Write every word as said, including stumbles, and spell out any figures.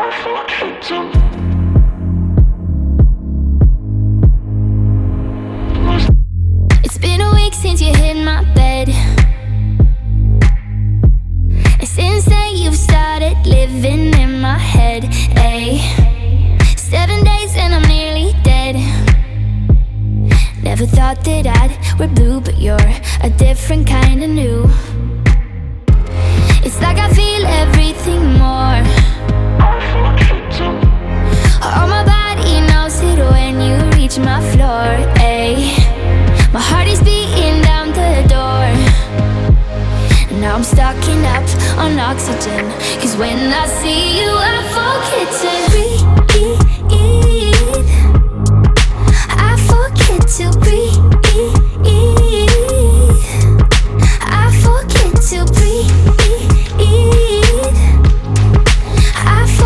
It's been a week since you hit my bed, and since then you've started living in my head. Ay, seven days and I'm nearly dead. Never thought that I'd wear blue, but you're a different kind of new. It's like I feel everything more.